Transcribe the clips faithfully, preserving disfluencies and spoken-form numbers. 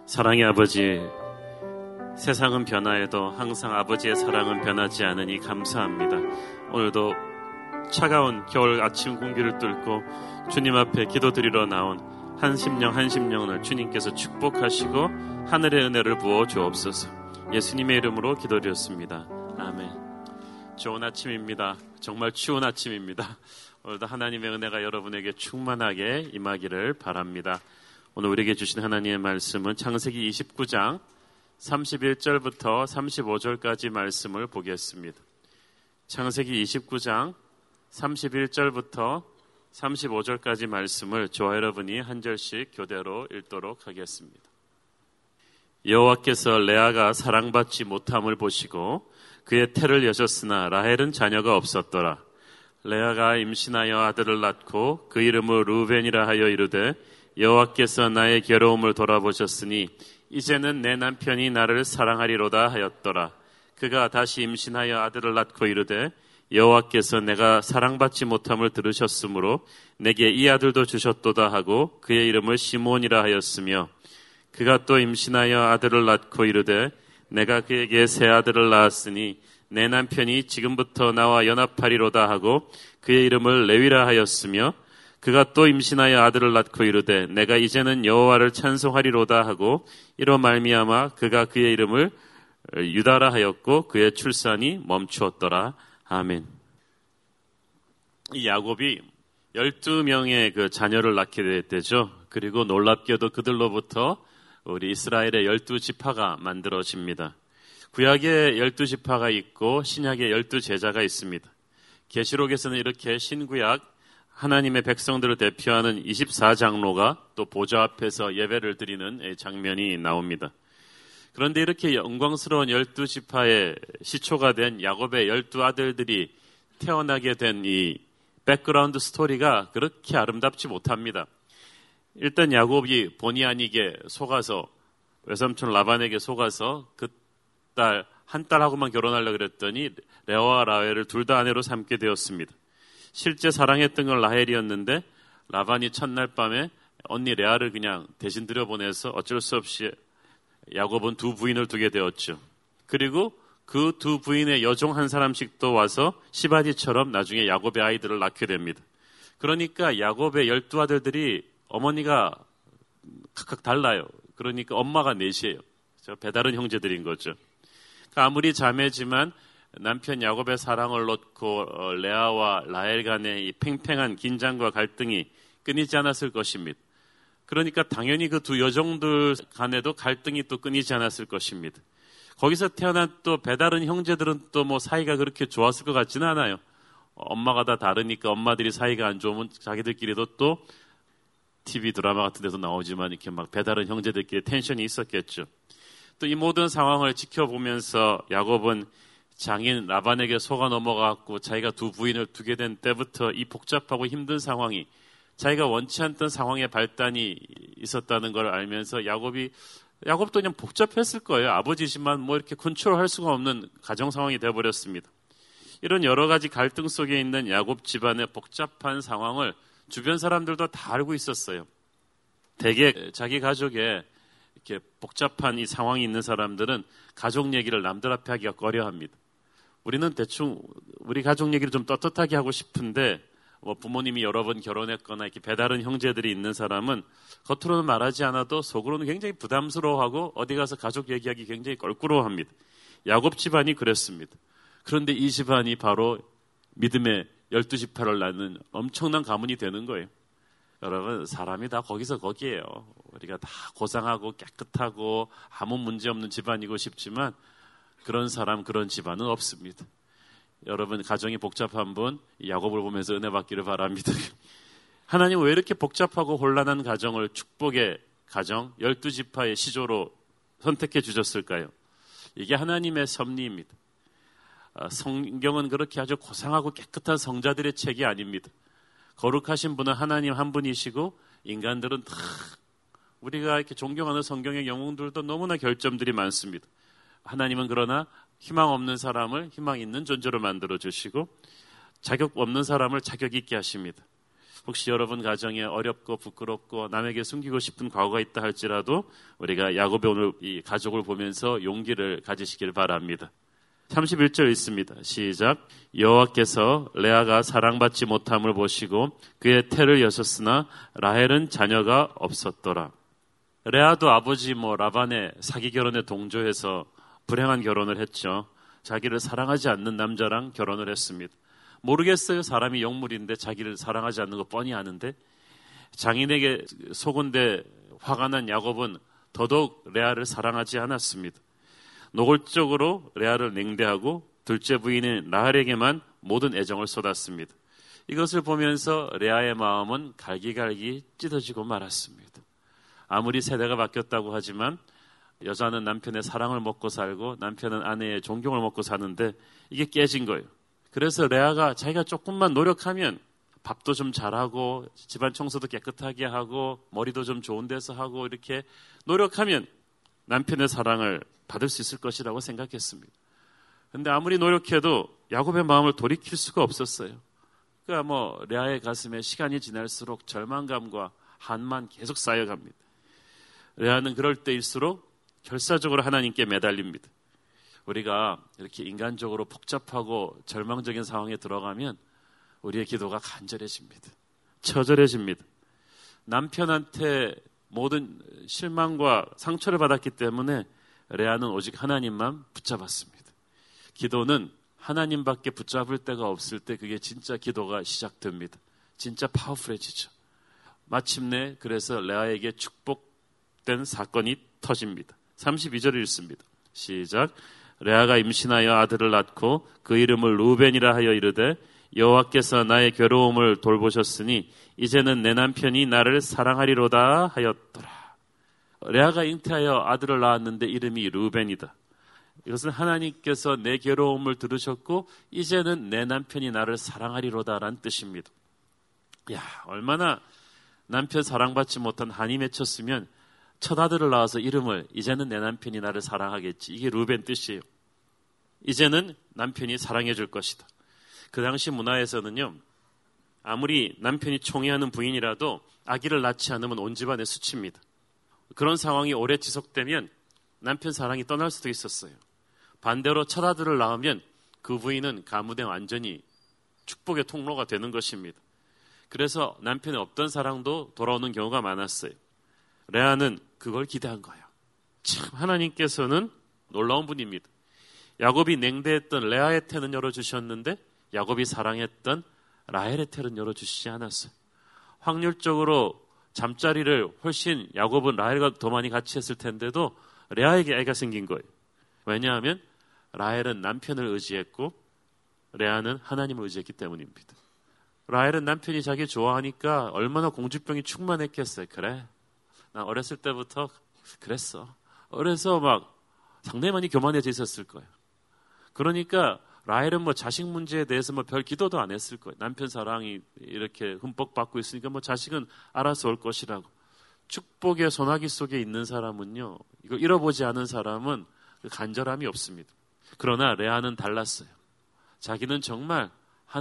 사랑의 아버지, 세상은 변화해도 항상 아버지의 사랑은 변하지 않으니 감사합니다. 오늘도 차가운 겨울 아침 공기를 뚫고 주님 앞에 기도드리러 나온 한 심령 한 심령을 주님께서 축복하시고 하늘의 은혜를 부어 주옵소서. 예수님의 이름으로 기도드렸습니다. 아멘. 좋은 아침입니다. 정말 추운 아침입니다. 오늘도 하나님의 은혜가 여러분에게 충만하게 임하기를 바랍니다. 오늘 우리에게 주신 하나님의 말씀은 창세기 이십구 장 삼십일 절부터 삼십오 절까지 말씀을 보겠습니다. 창세기 이십구 장 삼십일 절부터 삼십오 절까지 말씀을 저와 여러분이 한 절씩 교대로 읽도록 하겠습니다. 여호와께서 레아가 사랑받지 못함을 보시고 그의 태를 여셨으나 라헬은 자녀가 없었더라. 레아가 임신하여 아들을 낳고 그 이름을 루벤이라 하여 이르되 여호와께서 나의 괴로움을 돌아보셨으니 이제는 내 남편이 나를 사랑하리로다 하였더라. 그가 다시 임신하여 아들을 낳고 이르되 여호와께서 내가 사랑받지 못함을 들으셨으므로 내게 이 아들도 주셨도다 하고 그의 이름을 시몬이라 하였으며 그가 또 임신하여 아들을 낳고 이르되 내가 그에게 새 아들을 낳았으니 내 남편이 지금부터 나와 연합하리로다 하고 그의 이름을 레위라 하였으며 그가 또 임신하여 아들을 낳고 이르되 내가 이제는 여호와를 찬송하리로다 하고 이로 말미암아 그가 그의 이름을 유다라 하였고 그의 출산이 멈추었더라. 아멘. 이 야곱이 열두 명의 그 자녀를 낳게 됐대죠. 그리고 놀랍게도 그들로부터 우리 이스라엘의 열두 지파가 만들어집니다. 구약에 열두 지파가 있고 신약에 열두 제자가 있습니다. 계시록에서는 이렇게 신구약 하나님의 백성들을 대표하는 이십사 장로가 또 보좌 앞에서 예배를 드리는 장면이 나옵니다. 그런데 이렇게 영광스러운 열두 지파의 시초가 된 야곱의 열두 아들들이 태어나게 된 이 백그라운드 스토리가 그렇게 아름답지 못합니다. 일단 야곱이 본의 아니게 속아서 외삼촌 라반에게 속아서 그 딸, 한 딸하고만 결혼하려고 그랬더니 레아와 라헬을 둘 다 아내로 삼게 되었습니다. 실제 사랑했던 건 라헬이었는데 라반이 첫날 밤에 언니 레아를 그냥 대신 들여보내서 어쩔 수 없이 야곱은 두 부인을 두게 되었죠. 그리고 그 두 부인의 여종 한 사람씩 또 와서 시바디처럼 나중에 야곱의 아이들을 낳게 됩니다. 그러니까 야곱의 열두 아들들이 어머니가 각각 달라요. 그러니까 엄마가 넷이에요. 배다른 형제들인 거죠. 그러니까 아무리 자매지만 남편 야곱의 사랑을 놓고 레아와 라헬 간의 이 팽팽한 긴장과 갈등이 끊이지 않았을 것입니다. 그러니까 당연히 그 두 여종들 간에도 갈등이 또 끊이지 않았을 것입니다. 거기서 태어난 또 배다른 형제들은 또 뭐 사이가 그렇게 좋았을 것 같지는 않아요. 엄마가 다 다르니까 엄마들이 사이가 안 좋으면 자기들끼리도 또 티비 드라마 같은 데서 나오지만 이렇게 막 배다른 형제들끼리 텐션이 있었겠죠. 또 이 모든 상황을 지켜보면서 야곱은 장인 라반에게 속아 넘어가고 자기가 두 부인을 두게 된 때부터 이 복잡하고 힘든 상황이 자기가 원치 않던 상황의 발단이 있었다는 걸 알면서 야곱이 야곱도 그냥 복잡했을 거예요. 아버지지만 뭐 이렇게 컨트롤할 수가 없는 가정 상황이 되어버렸습니다. 이런 여러 가지 갈등 속에 있는 야곱 집안의 복잡한 상황을 주변 사람들도 다 알고 있었어요. 대개 자기 가족에 이렇게 복잡한 이 상황이 있는 사람들은 가족 얘기를 남들 앞에 하기가 꺼려합니다. 우리는 대충 우리 가족 얘기를 좀 떳떳하게 하고 싶은데 뭐 부모님이 여러 번 결혼했거나 이렇게 배다른 형제들이 있는 사람은 겉으로는 말하지 않아도 속으로는 굉장히 부담스러워하고 어디 가서 가족 얘기하기 굉장히 껄끄러워합니다. 야곱 집안이 그랬습니다. 그런데 이 집안이 바로 믿음의 열두 지파를 낳는 엄청난 가문이 되는 거예요. 여러분, 사람이 다 거기서 거기에요. 우리가 다 고상하고 깨끗하고 아무 문제 없는 집안이고 싶지만 그런 사람, 그런 집안은 없습니다. 여러분, 가정이 복잡한 분, 야곱을 보면서 은혜 받기를 바랍니다. 하나님은 왜 이렇게 복잡하고 혼란한 가정을 축복의 가정, 열두 지파의 시조로 선택해 주셨을까요? 이게 하나님의 섭리입니다. 성경은 그렇게 아주 고상하고 깨끗한 성자들의 책이 아닙니다. 거룩하신 분은 하나님 한 분이시고 인간들은 다 우리가 이렇게 존경하는 성경의 영웅들도 너무나 결점들이 많습니다. 하나님은 그러나 희망 없는 사람을 희망 있는 존재로 만들어 주시고 자격 없는 사람을 자격 있게 하십니다. 혹시 여러분 가정에 어렵고 부끄럽고 남에게 숨기고 싶은 과거가 있다 할지라도 우리가 야곱의 오늘 이 가족을 보면서 용기를 가지시길 바랍니다. 삼십일 절 있습니다. 시작. 여호와께서 레아가 사랑받지 못함을 보시고 그의 태를 여셨으나 라헬은 자녀가 없었더라. 레아도 아버지 뭐 라반의 사기 결혼에 동조해서 불행한 결혼을 했죠. 자기를 사랑하지 않는 남자랑 결혼을 했습니다. 모르겠어요. 사람이 영물인데 자기를 사랑하지 않는 거 뻔히 아는데 장인에게 속은데 화가 난 야곱은 더더욱 레아를 사랑하지 않았습니다. 노골적으로 레아를 냉대하고 둘째 부인인 라헬에게만 모든 애정을 쏟았습니다. 이것을 보면서 레아의 마음은 갈기갈기 찢어지고 말았습니다. 아무리 세대가 바뀌었다고 하지만 여자는 남편의 사랑을 먹고 살고 남편은 아내의 존경을 먹고 사는데 이게 깨진 거예요. 그래서 레아가 자기가 조금만 노력하면 밥도 좀 잘하고 집안 청소도 깨끗하게 하고 머리도 좀 좋은 데서 하고 이렇게 노력하면 남편의 사랑을 받을 수 있을 것이라고 생각했습니다. 그런데 아무리 노력해도 야곱의 마음을 돌이킬 수가 없었어요. 그러니까 뭐 레아의 가슴에 시간이 지날수록 절망감과 한만 계속 쌓여갑니다. 레아는 그럴 때일수록 결사적으로 하나님께 매달립니다. 우리가 이렇게 인간적으로 복잡하고 절망적인 상황에 들어가면 우리의 기도가 간절해집니다. 처절해집니다. 남편한테 모든 실망과 상처를 받았기 때문에 레아는 오직 하나님만 붙잡았습니다. 기도는 하나님밖에 붙잡을 데가 없을 때 그게 진짜 기도가 시작됩니다. 진짜 파워풀해지죠. 마침내 그래서 레아에게 축복된 사건이 터집니다. 삼십이 절을 읽습니다. 시작. 레아가 임신하여 아들을 낳고 그 이름을 루벤이라 하여 이르되 여호와께서 나의 괴로움을 돌보셨으니 이제는 내 남편이 나를 사랑하리로다 하였더라. 레아가 잉태하여 아들을 낳았는데 이름이 루벤이다. 이것은 하나님께서 내 괴로움을 들으셨고 이제는 내 남편이 나를 사랑하리로다라는 뜻입니다. 야, 얼마나 남편 사랑받지 못한 한이 맺혔으면 첫 아들을 낳아서 이름을 이제는 내 남편이 나를 사랑하겠지. 이게 루벤 뜻이에요. 이제는 남편이 사랑해 줄 것이다. 그 당시 문화에서는요. 아무리 남편이 총애하는 부인이라도 아기를 낳지 않으면 온 집안의 수치입니다. 그런 상황이 오래 지속되면 남편 사랑이 떠날 수도 있었어요. 반대로 첫 아들을 낳으면 그 부인은 가문에 완전히 축복의 통로가 되는 것입니다. 그래서 남편의 없던 사랑도 돌아오는 경우가 많았어요. 레아는 그걸 기대한 거예요. 참 하나님께서는 놀라운 분입니다. 야곱이 냉대했던 레아의 태는 열어주셨는데 야곱이 사랑했던 라헬의 태는 열어주시지 않았어요. 확률적으로 잠자리를 훨씬 야곱은 라헬과 더 많이 같이 했을 텐데도 레아에게 애가 생긴 거예요. 왜냐하면 라헬은 남편을 의지했고 레아는 하나님을 의지했기 때문입니다. 라헬은 남편이 자기 좋아하니까 얼마나 공주병이 충만했겠어요. 그래, 난 어렸을 때부터 그랬어. 그래서 막 상당히 많이 교만해져 있었을 거예요. 그러니까 라헬은 뭐 자식 문제에 대해서 뭐 별 기도도 안 했을 거예요. 남편 사랑이 이렇게 흠뻑 받고 있으니까 뭐 자식은 알아서 올 것이라고. 축복의 소나기 속에 있는 사람은요, 이걸 잃어보지 않은 사람은 간절함이 없습니다. 그러나 레아는 달랐어요. 자기는 정말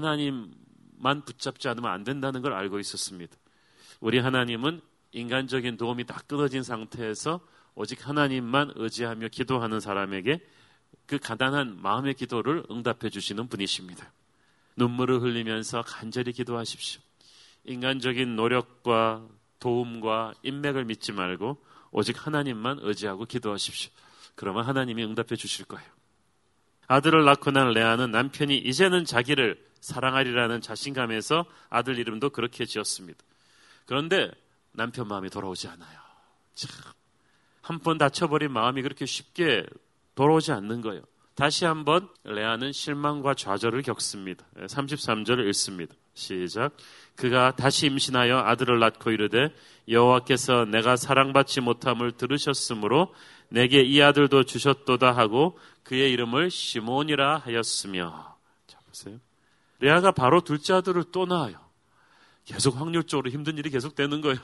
하나님만 붙잡지 않으면 안 된다는 걸 알고 있었습니다. 우리 하나님은 인간적인 도움이 다 끊어진 상태에서 오직 하나님만 의지하며 기도하는 사람에게 그 가난한 마음의 기도를 응답해 주시는 분이십니다. 눈물을 흘리면서 간절히 기도하십시오. 인간적인 노력과 도움과 인맥을 믿지 말고 오직 하나님만 의지하고 기도하십시오. 그러면 하나님이 응답해 주실 거예요. 아들을 낳고 난 레아는 남편이 이제는 자기를 사랑하리라는 자신감에서 아들 이름도 그렇게 지었습니다. 그런데 남편 마음이 돌아오지 않아요. 참, 한 번 다쳐버린 마음이 그렇게 쉽게 돌아오지 않는 거예요. 다시 한번 레아는 실망과 좌절을 겪습니다. 삼십삼 절을 읽습니다. 시작. 그가 다시 임신하여 아들을 낳고 이르되 여호와께서 내가 사랑받지 못함을 들으셨으므로 내게 이 아들도 주셨도다 하고 그의 이름을 시몬이라 하였으며. 자, 보세요. 레아가 바로 둘째 아들을 또 낳아요. 계속 확률적으로 힘든 일이 계속 되는 거예요.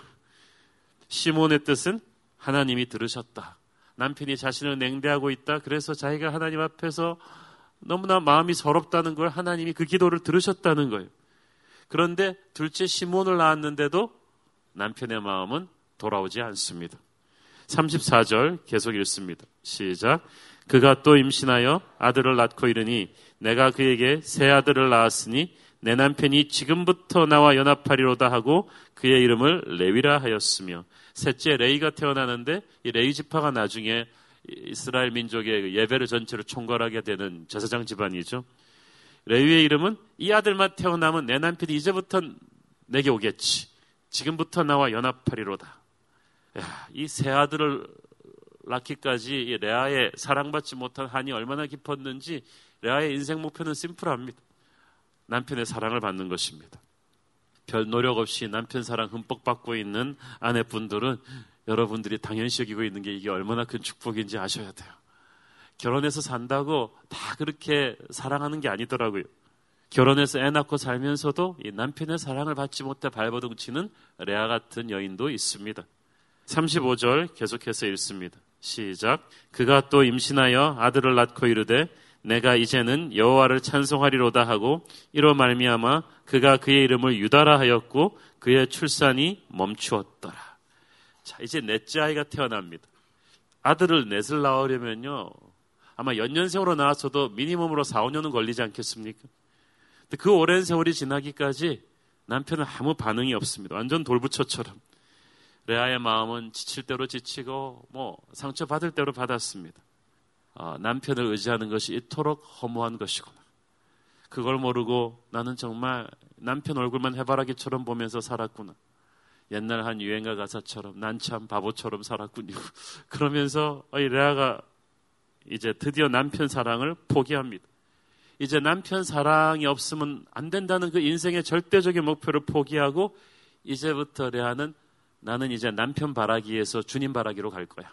시몬의 뜻은 하나님이 들으셨다. 남편이 자신을 냉대하고 있다. 그래서 자기가 하나님 앞에서 너무나 마음이 서럽다는 걸 하나님이 그 기도를 들으셨다는 거예요. 그런데 둘째 시몬을 낳았는데도 남편의 마음은 돌아오지 않습니다. 삼십사 절 계속 읽습니다. 시작. 그가 또 임신하여 아들을 낳고 이르니 내가 그에게 새 아들을 낳았으니 내 남편이 지금부터 나와 연합하리로다 하고 그의 이름을 레위라 하였으며, 셋째 레위가 태어나는데 이 레위 지파가 나중에 이스라엘 민족의 예배를 전체를 총괄하게 되는 제사장 집안이죠. 레위의 이름은 이 아들만 태어나면 내 남편이 이제부터 내게 오겠지. 지금부터 나와 연합하리로다. 이 새 아들을 낳기까지 이 레아의 사랑받지 못한 한이 얼마나 깊었는지 레아의 인생 목표는 심플합니다. 남편의 사랑을 받는 것입니다. 별 노력 없이 남편 사랑 흠뻑 받고 있는 아내분들은 여러분들이 당연시 여기고 있는 게 이게 얼마나 큰 축복인지 아셔야 돼요. 결혼해서 산다고 다 그렇게 사랑하는 게 아니더라고요. 결혼해서 애 낳고 살면서도 이 남편의 사랑을 받지 못해 발버둥치는 레아 같은 여인도 있습니다. 삼십오 절 계속해서 읽습니다. 시작. 그가 또 임신하여 아들을 낳고 이르되 내가 이제는 여호와를 찬송하리로다 하고 이로 말미암아 그가 그의 이름을 유다라 하였고 그의 출산이 멈추었더라. 자, 이제 넷째 아이가 태어납니다. 아들을 넷을 낳으려면요 아마 연년생으로 나왔어도 미니멈으로 사, 오 년은 걸리지 않겠습니까? 근데 그 오랜 세월이 지나기까지 남편은 아무 반응이 없습니다. 완전 돌부처처럼. 레아의 마음은 지칠 대로 지치고 뭐 상처받을 대로 받았습니다. 아, 남편을 의지하는 것이 이토록 허무한 것이구나. 그걸 모르고 나는 정말 남편 얼굴만 해바라기처럼 보면서 살았구나. 옛날 한 유행가 가사처럼 난 참 바보처럼 살았군요. 그러면서 이 레아가 이제 드디어 남편 사랑을 포기합니다. 이제 남편 사랑이 없으면 안 된다는 그 인생의 절대적인 목표를 포기하고 이제부터 레아는 나는 이제 남편 바라기에서 주님 바라기로 갈 거야.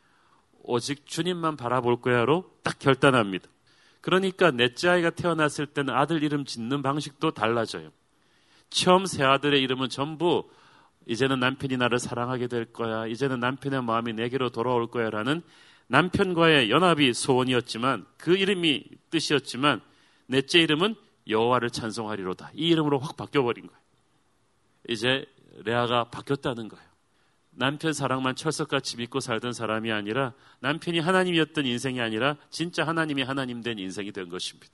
오직 주님만 바라볼 거야로 딱 결단합니다. 그러니까 넷째 아이가 태어났을 때는 아들 이름 짓는 방식도 달라져요. 처음 새 아들의 이름은 전부 이제는 남편이 나를 사랑하게 될 거야. 이제는 남편의 마음이 내게로 돌아올 거야 라는 남편과의 연합이 소원이었지만 그 이름이 뜻이었지만 넷째 이름은 여호와를 찬송하리로다. 이 이름으로 확 바뀌어버린 거예요. 이제 레아가 바뀌었다는 거예요. 남편 사랑만 철석같이 믿고 살던 사람이 아니라 남편이 하나님이었던 인생이 아니라 진짜 하나님이 하나님 된 인생이 된 것입니다.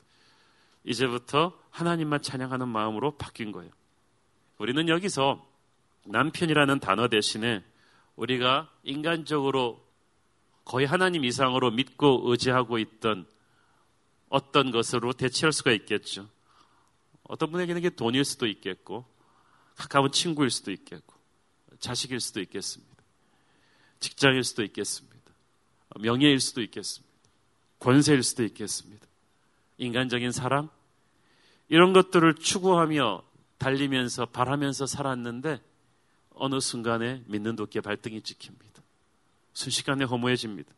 이제부터 하나님만 찬양하는 마음으로 바뀐 거예요. 우리는 여기서 남편이라는 단어 대신에 우리가 인간적으로 거의 하나님 이상으로 믿고 의지하고 있던 어떤 것으로 대체할 수가 있겠죠. 어떤 분에게는 이게 돈일 수도 있겠고 가까운 친구일 수도 있겠고 자식일 수도 있겠습니다. 직장일 수도 있겠습니다. 명예일 수도 있겠습니다. 권세일 수도 있겠습니다. 인간적인 사랑 이런 것들을 추구하며 달리면서 바라면서 살았는데 어느 순간에 믿는 도끼에 발등이 찍힙니다. 순식간에 허무해집니다.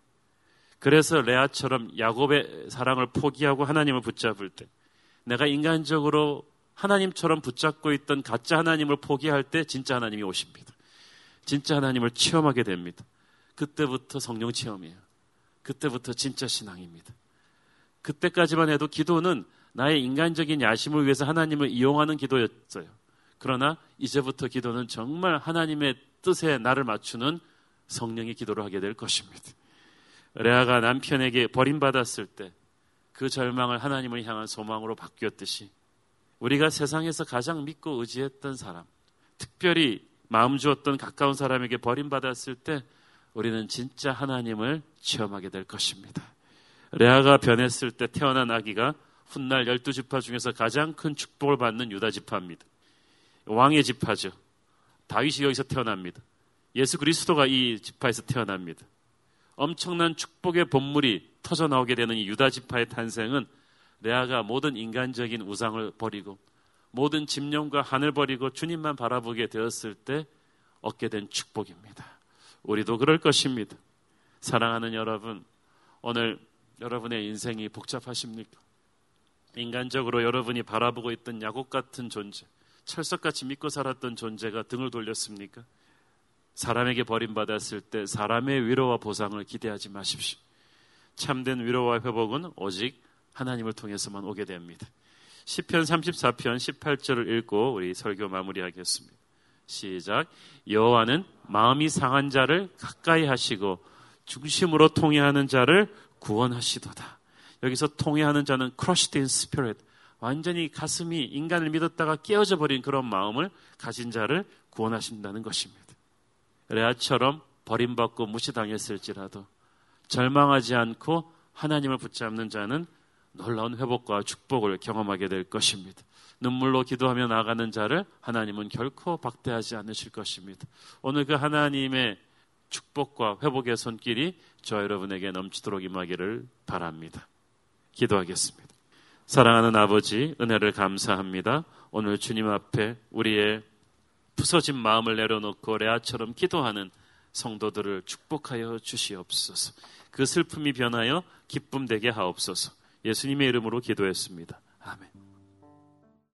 그래서 레아처럼 야곱의 사랑을 포기하고 하나님을 붙잡을 때 내가 인간적으로 하나님처럼 붙잡고 있던 가짜 하나님을 포기할 때 진짜 하나님이 오십니다. 진짜 하나님을 체험하게 됩니다. 그때부터 성령 체험이에요. 그때부터 진짜 신앙입니다. 그때까지만 해도 기도는 나의 인간적인 야심을 위해서 하나님을 이용하는 기도였어요. 그러나 이제부터 기도는 정말 하나님의 뜻에 나를 맞추는 성령의 기도를 하게 될 것입니다. 레아가 남편에게 버림받았을 때 그 절망을 하나님을 향한 소망으로 바뀌었듯이 우리가 세상에서 가장 믿고 의지했던 사람, 특별히 마음 주었던 가까운 사람에게 버림받았을 때 우리는 진짜 하나님을 체험하게 될 것입니다. 레아가 변했을 때 태어난 아기가 훗날 열두 지파 중에서 가장 큰 축복을 받는 유다 지파입니다. 왕의 지파죠. 다윗이 여기서 태어납니다. 예수 그리스도가 이 지파에서 태어납니다. 엄청난 축복의 본물이 터져나오게 되는 이 유다 지파의 탄생은 레아가 모든 인간적인 우상을 버리고 모든 집념과 한을 버리고 주님만 바라보게 되었을 때 얻게 된 축복입니다. 우리도 그럴 것입니다. 사랑하는 여러분, 오늘 여러분의 인생이 복잡하십니까? 인간적으로 여러분이 바라보고 있던 야곱 같은 존재, 철석같이 믿고 살았던 존재가 등을 돌렸습니까? 사람에게 버림받았을 때 사람의 위로와 보상을 기대하지 마십시오. 참된 위로와 회복은 오직 하나님을 통해서만 오게 됩니다. 시편 삼십사 편 십팔 절을 읽고 우리 설교 마무리하겠습니다. 시작. 여호와는 마음이 상한 자를 가까이 하시고 중심으로 통회하는 자를 구원하시도다. 여기서 통회하는 자는 crushed in spirit, 완전히 가슴이 인간을 믿었다가 깨어져 버린 그런 마음을 가진 자를 구원하신다는 것입니다. 레아처럼 버림받고 무시당했을지라도 절망하지 않고 하나님을 붙잡는 자는 놀라운 회복과 축복을 경험하게 될 것입니다. 눈물로 기도하며 나가는 자를 하나님은 결코 박대하지 않으실 것입니다. 오늘 그 하나님의 축복과 회복의 손길이 저 여러분에게 넘치도록 임하기를 바랍니다. 기도하겠습니다. 사랑하는 아버지, 은혜를 감사합니다. 오늘 주님 앞에 우리의 부서진 마음을 내려놓고 레아처럼 기도하는 성도들을 축복하여 주시옵소서. 그 슬픔이 변하여 기쁨 되게 하옵소서. 예수님의 이름으로 기도했습니다. 아멘.